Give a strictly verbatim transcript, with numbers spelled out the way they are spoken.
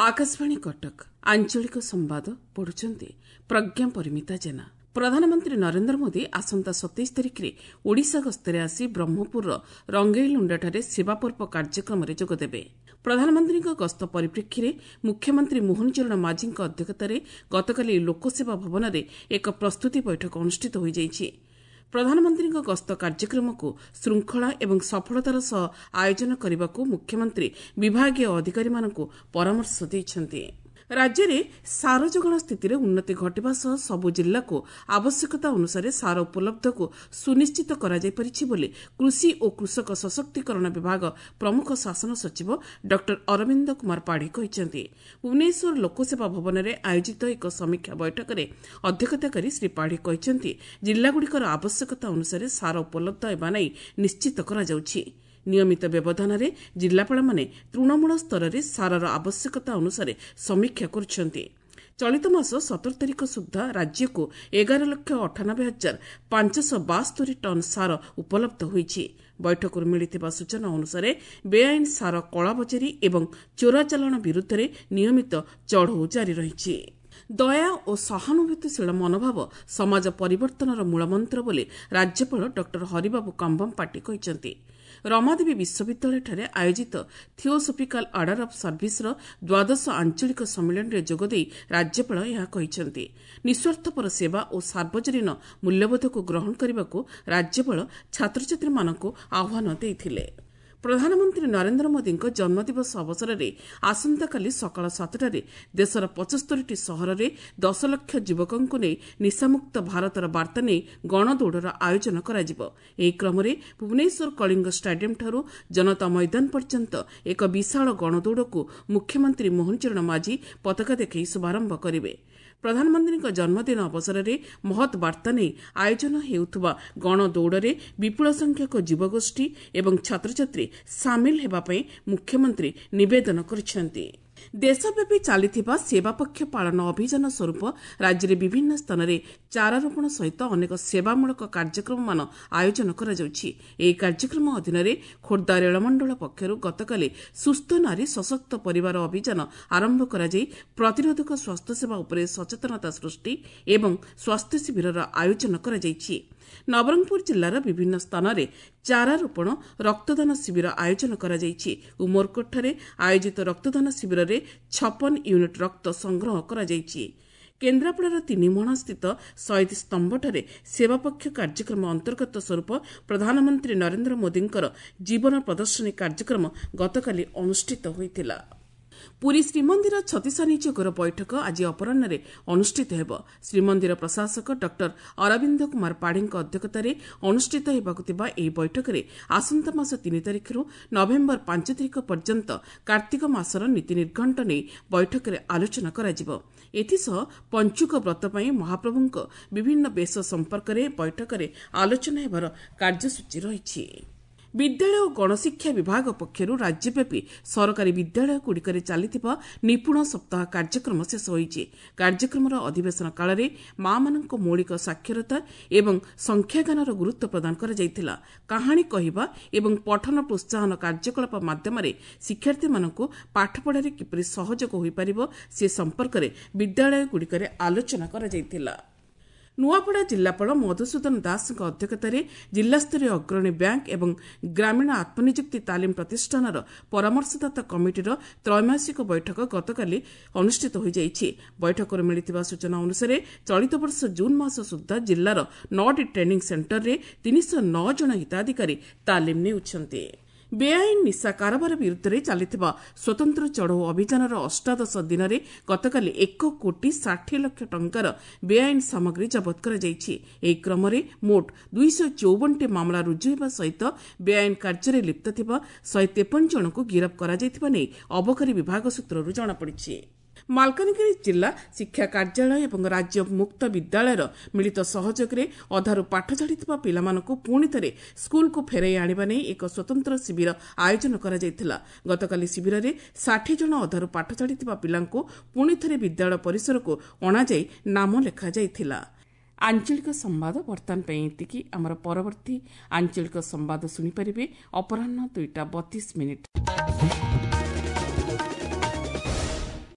आकाशवाणी कटक आंचलिक संवाद पढ़ुचंती प्रज्ञा परिमिता जेना। प्रधानमंत्री नरेंद्र मोदी आसंता सतैश तारिख में ओडिशा गस्तरे आसी ब्रह्मपुर रंगेईलुंडाଠାରେ सेवा पर्व कार्यक्रम में जोगदेवे। प्रधानमंत्री गस्त परिप्रेक्षी में मुख्यमंत्री मोहन चरण माझी अध्यक्षतार गतकाली लोकसेवा भवन में एक प्रस्तुति बैठक अनुष्ठित हो जाइछि। प्रधानमंत्री गस्त कार्यक्रम को श्रृंखला एवं सफलतार सह आयोजन करने को मुख्यमंत्री विभागीय अधिकारी मानक परामर्श देइछन्ति। राज्य में सार जोगाण स्थिति में उन्नति घटवा सह सबु जिला को आवश्यकता अनुसार सार उपलब्ध को सुनिश्चित करा जाय परिछि बोली कृषि और कृषक सशक्तिकरण विभाग प्रमुख शासन सचिव डॉक्टर अरविंद कुमार पाढ़ी कहिसेंति। भुवनेश्वर लोकसेवा भवन में आयोजित एक समीक्षा बैठक में अध्यक्षता करी श्री पाढ़ी कहिसेंति जिलागुड़िकर आवश्यकता अनुसार सार उपलब्ध हेबा नै निश्चित करा जाउछि। नियमित व्यवधान में जिलापाल माने तृणमूल स्तर में सारर आवश्यकता अनुसार समीक्षा करुछन्ति। चलित मास सतर तारिख सुधा राज्य को एगार लक्ष अठानबे हजार पांचश बास्तरी टन सार उपलब्ध होइछि। बैठक मिलिथिबा सूचना अनुसार बेआईन सार कलाबजारी एवं चोरा चालाण विरुद्ध में नियमित चढ़ऊ जारी रहिछि। दया और सहानुभूतिशील मनोभाव समाज परिवर्तनर मूलमंत्र बोली राज्यपाल डॉक्टर हरिबाबू काम्बम पाटी कहिसेंति। रमादेवी विश्वविद्यालय आयोजित थियोसोफिकाल ऑर्डर ऑफ सर्विस द्वादश आंचलिक सम्मेलन में जोगदे राज्यपाल यह कहिसेंति। निस्वार्थपर सेवा और सार्वजनीन मूल्यबोध को ग्रहण करने को राज्यपाल छात्र छात्री मानक आह्वान देइथिले। प्रधानमंत्री नरेंद्र मोदी जन्मदिवस अवसर में आसंताकाली सकाल सातटार देशर पचस्तरी सहर में दस लक्ष युवकों को नहीं निशामुक्त भारतर वार्ता नहीं गणदौड़र आयोजन कर क्रम भुवनेश्वर कलिंग स्टाडियम ठारू जनता मैदान पर्यंत एक विशाल गणदौड़ को मुख्यमंत्री मोहन चरण माझी पताका देखा शुभारंभ करेंगे। प्रधानमंत्री जन्मदिन अवसर में महत वार्ता नहीं आयोजन हेउथुबा गणदौड़े विपुल संख्यक युवगोष्ठी एवं छात्र छात्री सामिल हेबापई मुख्यमंत्री निवेदन करिसेंति। देशव्यापी चलिथिबा सेवा पक्ष पालन अभियान स्वरूप राज्य में विभिन्न स्थान में चारारोपण सहित अनेक सेवामूलक कार्यक्रम मान आयोजन करा जाउछि। एही कार्यक्रम अधीन में खोर्धा रेलमंडल पक्षर गतकाली सुस्थ नारी सशक्त परिवार अभियान आरंभ करा जाई प्रतिरोधक स्वास्थ्य सेवा उपरे सचेतनता सृष्टि एवं स्वास्थ्य शिविर आयोजन करा जाइछि। नवरंगपुर जिलार विभिन्न स्थान में चारारोपण रक्तदान शिविर आयोजन करा जाइछि। उमरकोटଠାରେ आयोजित रक्तदान शिविर में छप्पन यूनिट रक्त संग्रह करा जाइछि। केन्द्रापड़ार तीनिमोहना स्थित शहीद स्तंभଠାରେ सेवापक्ष कार्यक्रम अंतर्गत स्वरूप प्रधानमंत्री नरेंद्र मोदींकर जीवन प्रदर्शनी कार्यक्रम गतकाली अनुष्ठित होइतिला। पुरी श्रीमंदिर छत्तीसानी जोगर बैठक आज अपराह्न अनुष्ठित हेब। श्रीमंदिर प्रशासक डॉक्टर अरविंद कुमार पाढ़ी अध्यक्षतार अनुष्ठित हेबाकु थिबा एही बैठक में आसंता मास तीन तारिखରୁ नवेम्बर पांच तारिख पर्यंत कार्तिक मासर नीति निर्घंट नहीं बैठक में आलोचना कराजिब। एथिसह पंचुक व्रत पई महाप्रभुंक विभिन्न बेश संपर्क में बैठक में आलोचना हेबार कार्यसूची रहिछि। विद्यालय और गणशिक्षा विभाग पक्षर राज्यव्यापी सरकारी विद्यालयगुड़िकर चलता निपुण सप्ताह कार्यक्रम शेष होइछि। कार्यक्रमर अधिवेशन काल में माँ मानक मौलिक साक्षरता एवं संख्याज्ञानर गुरुत्व प्रदान करा जायतिला। कहानी कहवा एवं पठन प्रोत्साहन कार्यकलाप माध्यम शिक्षार्थी मानक पाठपढ़ारे किपरि सहयोग होई परिबो से संपर्क में विद्यालयगुड़िकर आलोचना करा जायतिला। नुआपड़ा जिलापाल मधुसूदन दास अध्यक्षतार जिलास्तरीय अग्रणी बैंक एवं ग्रामीण आत्मनियुक्ति तालीम प्रतिष्ठान परामर्शदाता कमिटीर त्रैमासिक बैठक गतकाली अनुष्ठित हो जाइछि। बैठक में मिलिथिबा सूचना अनुसार चलित वर्ष जून मास सुधा जिलार नौटी ट्रेनिंग सेंटर में तीन सौ नौ जन हिताधिकारी तालीम नेउछन्ति। बेआईन निशा कारोबार विरुद्ध में चलता स्वतंत्र चढ़ऊ अभियान अष्टादश दिन में गतकाली एक कोटी षाठी लक्ष टंकार बेआईन सामग्री जबत कर क्रम मोट दुईश चौवन टी मामला रुजु होगा सहित बेआईन कार्य लिप्त थिबा शहे तेपन जन को गिरफ्त कर अबकारी विभाग सूत्रु जमापड़ी। मालकानगिरी जिला शिक्षा कार्यालय एवं राज्य मुक्त विद्यालयर मिलित सहयोग में अधारू पाठ छाड़िथिबा पिलामानकु पुणी थरे स्कूल को फेराई आनिबा नै एक स्वतंत्र शिविर आयोजन करा जायतिला। गतकाली शिविर में षाठी जन अधारू पाठ छाड़िथिबा पिलांकु पुणी थरे विद्यालय परिसर को अणाଯାଇ नाम लेखा जायतिला। आंचलिक संवाद बर्तमान पे एतिकी। आमर परवर्ती आंचलिक संवाद सुनी परिबे अपराह्न दुईटा बतीस मिनिट।